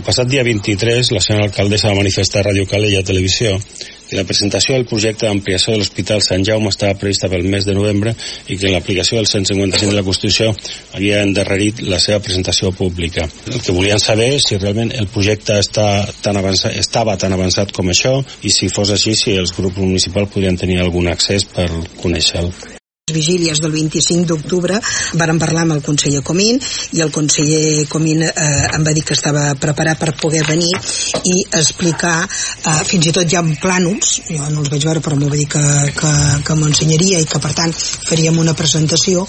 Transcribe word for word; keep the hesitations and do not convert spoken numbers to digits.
El passat dia vint-i-tres, la senyora alcaldessa va manifestar a Ràdio Calella Televisió que la presentació del projecte d'ampliació de l'Hospital Sant Jaume estava prevista pel mes de novembre i que en l'aplicació del cent cinquanta-cinc de la Constitució havia endarrerit la seva presentació pública. El que volien saber és si realment el projecte està tan avançat, estava tan avançat com això i si fos així, si els grups municipals podien tenir algun accés per conèixer-lo. Vigílies del vint-i-cinc d'octubre vàrem parlar amb el conseller Comín i el conseller Comín eh, em va dir que estava preparat per poder venir i explicar, eh, fins i tot hi ha plànols, jo no els vaig veure però m'ho va dir que, que, que m'ho ensenyaria i que per tant faríem una presentació